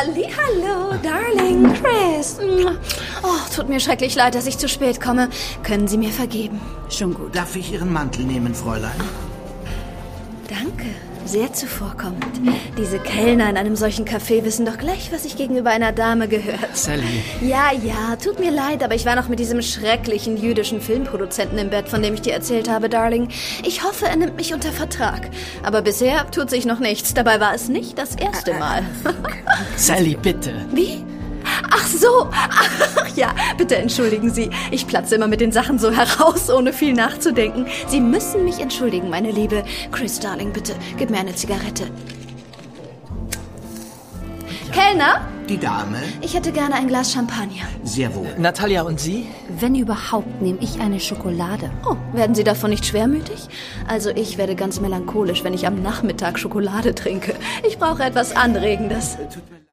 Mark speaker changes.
Speaker 1: Hallihallo, Darling, Chris. Oh, tut mir schrecklich leid, dass ich zu spät komme. Können Sie mir vergeben?
Speaker 2: Schon gut.
Speaker 3: Darf ich Ihren Mantel nehmen, Fräulein?
Speaker 1: Danke, sehr zuvorkommend. Diese Kellner in einem solchen Café wissen doch gleich, was sich gegenüber einer Dame gehört.
Speaker 4: Sally.
Speaker 1: Ja, tut mir leid, aber ich war noch mit diesem schrecklichen jüdischen Filmproduzenten im Bett, von dem ich dir erzählt habe, Darling. Ich hoffe, er nimmt mich unter Vertrag. Aber bisher tut sich noch nichts. Dabei war es nicht das erste Mal.
Speaker 4: Sally, bitte.
Speaker 1: Wie? Ach so. Ach ja, bitte entschuldigen Sie. Ich platze immer mit den Sachen so heraus, ohne viel nachzudenken. Sie müssen mich entschuldigen, meine Liebe. Chris, Darling, bitte, gib mir eine Zigarette. Kellner?
Speaker 3: Die Dame?
Speaker 1: Ich hätte gerne ein Glas Champagner.
Speaker 3: Sehr wohl.
Speaker 4: Natalia, und Sie?
Speaker 2: Wenn überhaupt, nehme ich eine Schokolade.
Speaker 1: Oh, werden Sie davon nicht schwermütig? Also ich werde ganz melancholisch, wenn ich am Nachmittag Schokolade trinke. Ich brauche etwas Anregendes.